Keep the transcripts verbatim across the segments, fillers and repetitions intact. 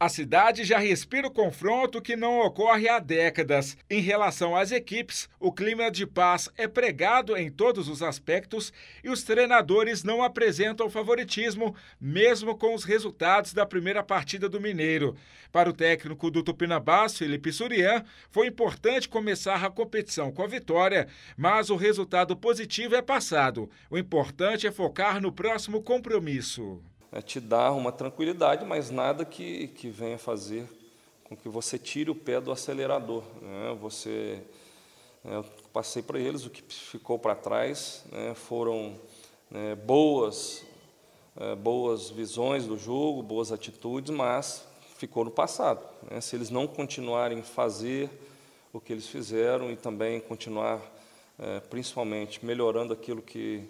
A cidade já respira o confronto que não ocorre há décadas. Em relação às equipes, o clima de paz é pregado em todos os aspectos e os treinadores não apresentam favoritismo, mesmo com os resultados da primeira partida do Mineiro. Para o técnico do Tupinambás, Felipe Surian, foi importante começar a competição com a vitória, mas o resultado positivo é passado. O importante é focar no próximo compromisso. É te dar uma tranquilidade, mas nada que, que venha fazer com que você tire o pé do acelerador, né? Você, né, eu passei para eles, o que ficou para trás, né, foram né, boas, é, boas visões do jogo, boas atitudes, mas ficou no passado, né? Se eles não continuarem a fazer o que eles fizeram e também continuar, é, principalmente, melhorando aquilo que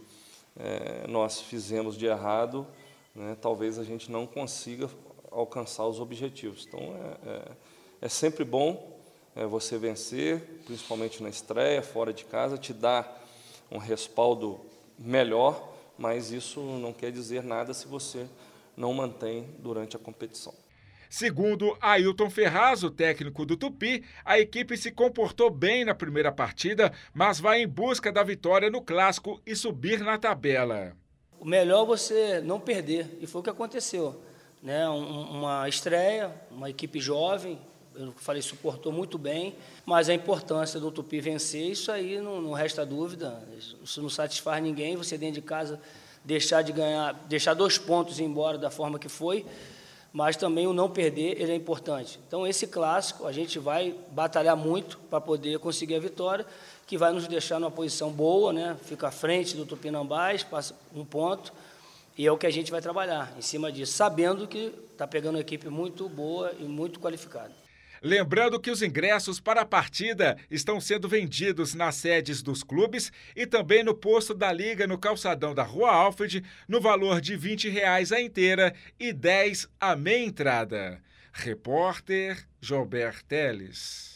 é, nós fizemos de errado, Né, talvez a gente não consiga alcançar os objetivos. Então, é, é, é sempre bom é, você vencer, principalmente na estreia, fora de casa, te dá um respaldo melhor, mas isso não quer dizer nada se você não mantém durante a competição. Segundo Ailton Ferraz, o técnico do Tupi, a equipe se comportou bem na primeira partida, mas vai em busca da vitória no Clássico e subir na tabela. O melhor é você não perder, e foi o que aconteceu, né? Um, uma estreia, uma equipe jovem, eu falei, suportou muito bem, mas a importância do Tupi vencer, isso aí não, não resta dúvida, isso não satisfaz ninguém, você dentro de casa deixar de ganhar, deixar dois pontos e ir embora da forma que foi, mas também o não perder, ele é importante. Então, esse clássico, a gente vai batalhar muito para poder conseguir a vitória, que vai nos deixar numa posição boa, né? Fica à frente do Tupinambás, passa um ponto, e é o que a gente vai trabalhar em cima disso, sabendo que está pegando uma equipe muito boa e muito qualificada. Lembrando que os ingressos para a partida estão sendo vendidos nas sedes dos clubes e também no posto da Liga no calçadão da Rua Alfred, no valor de vinte reais a inteira e dez a meia entrada. Repórter Joelber Teles.